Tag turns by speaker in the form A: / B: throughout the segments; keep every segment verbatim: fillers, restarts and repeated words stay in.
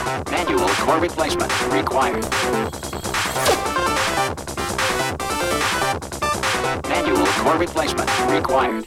A: Manual core replacement required. Manual core replacement required.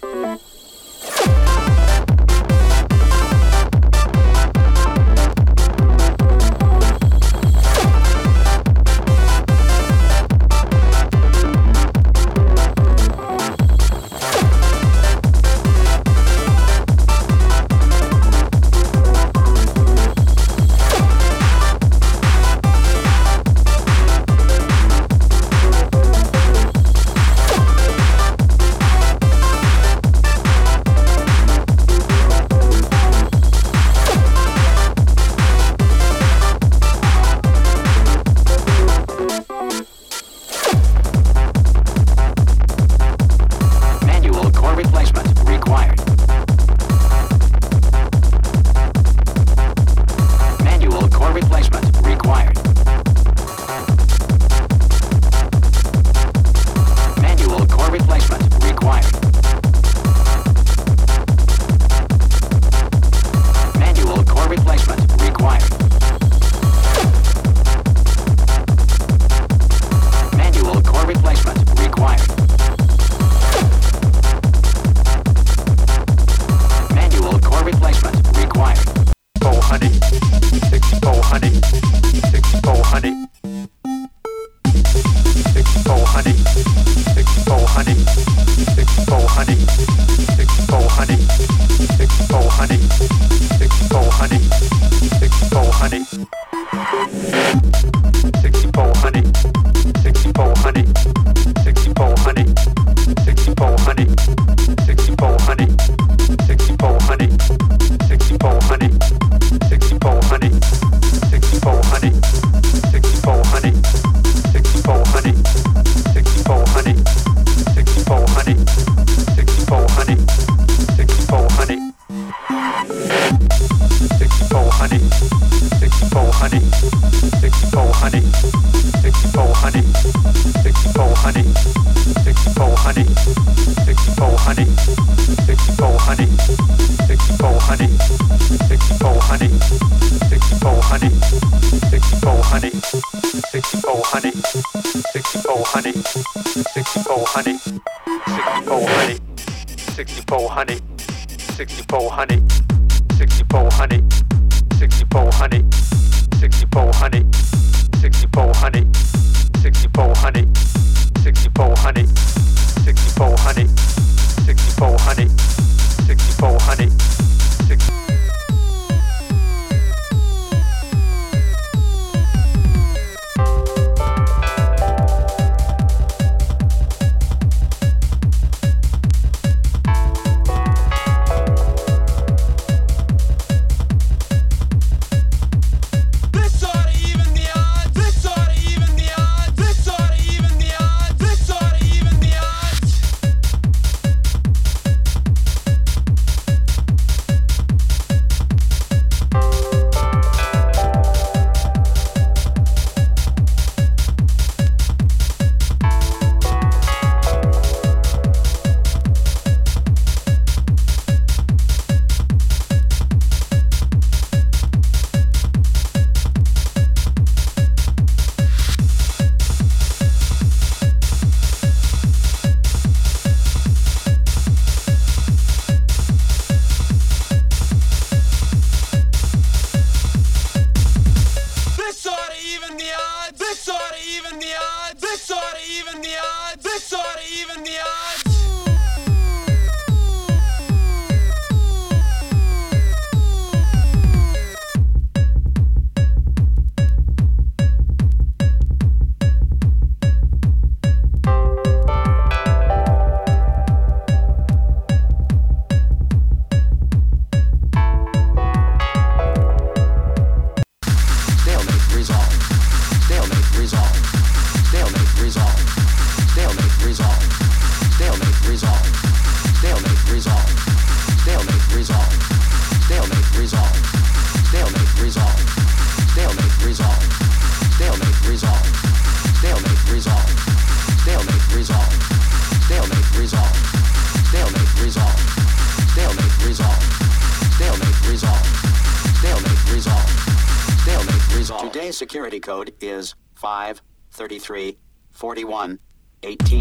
A: resolved. Today's security code is five thirty-three forty-one eighteen.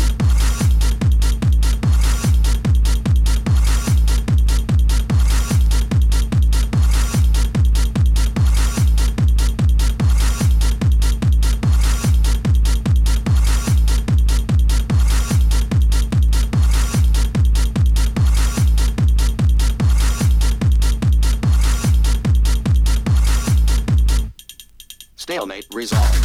A: Stalemate resolved.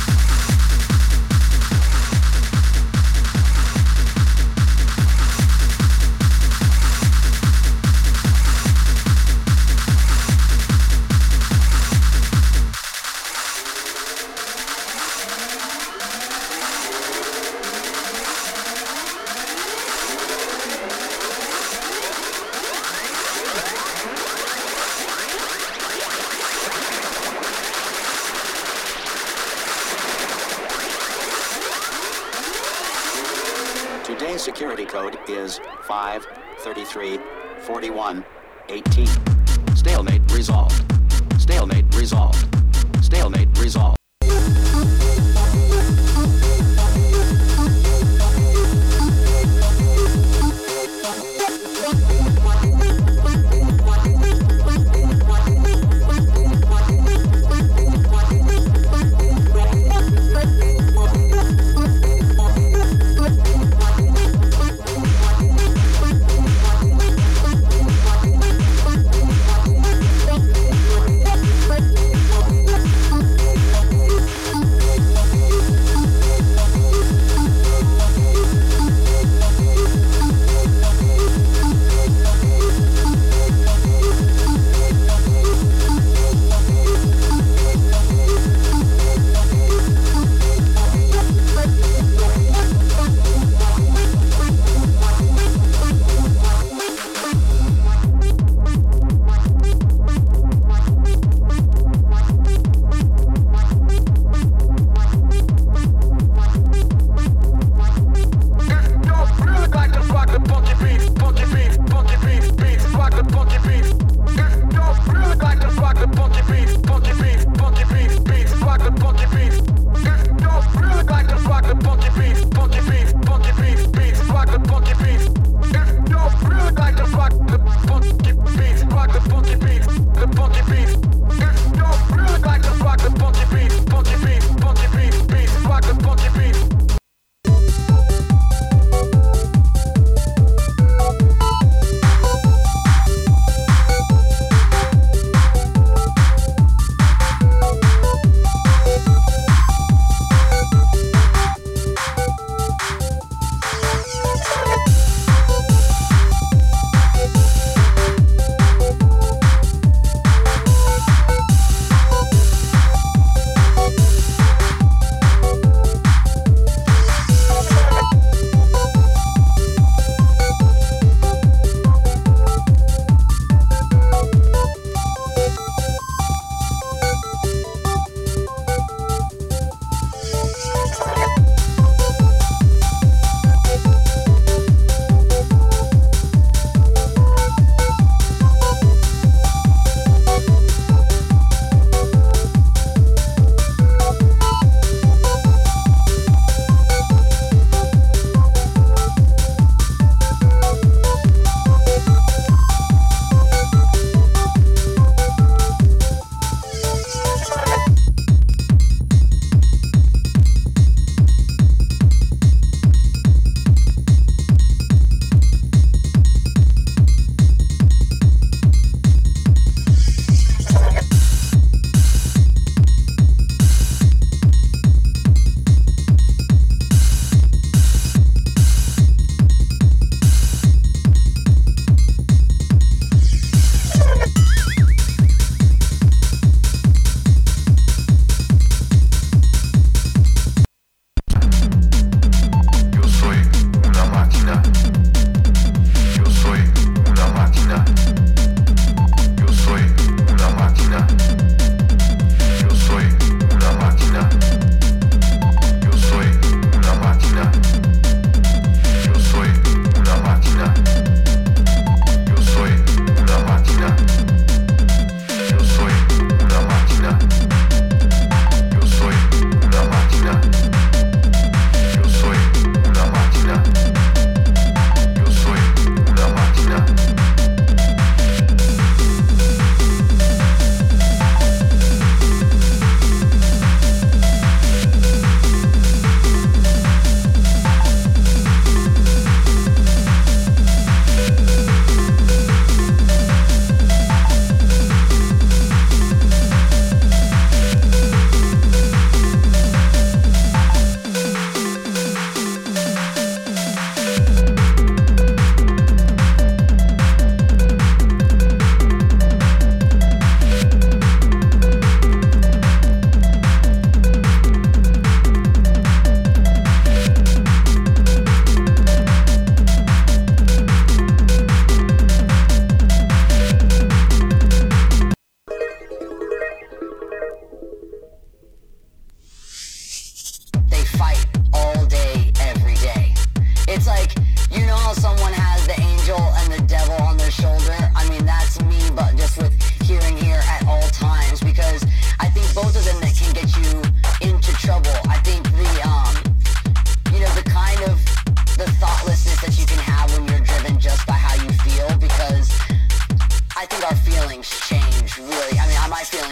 A: Today's security code is five thirty-three forty-one eighteen. Stalemate resolved. Stalemate resolved. Stalemate resolved.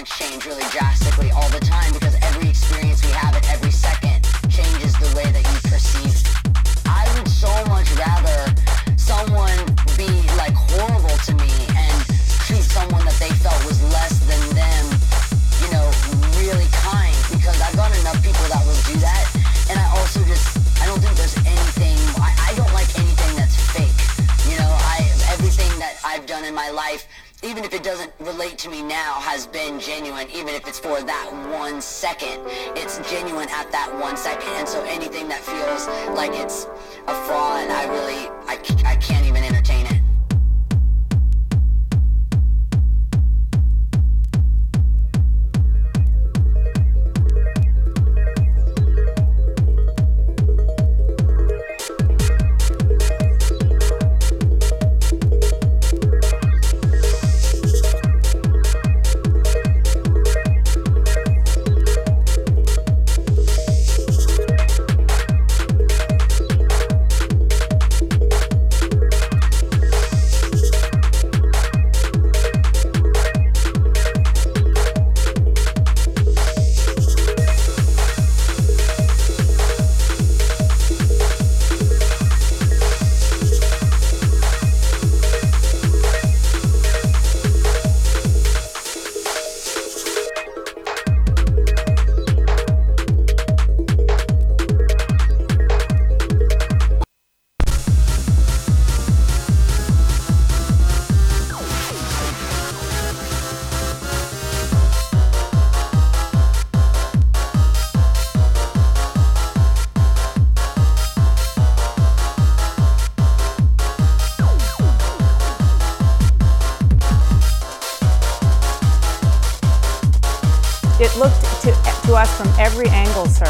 B: things change really drastically all the time because every experience we have at every second changes the way that you perceive. I would so much rather someone be like horrible to me and treat someone that they felt was less than them, you know, really kind, because I've got enough people that will do that. And I also just, I don't think there's anything, I, I don't like anything that's fake. You know, I everything that I've done in my life, even if it doesn't relate to me now, has been genuine. Even if it's for that one second, it's genuine at that one second. And so anything that feels like it's a fraud, I really, I, I can't even entertain it.
C: It looked to, to us from every angle, sir.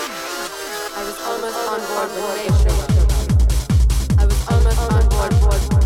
D: I was almost on board with Nation. I was almost on board with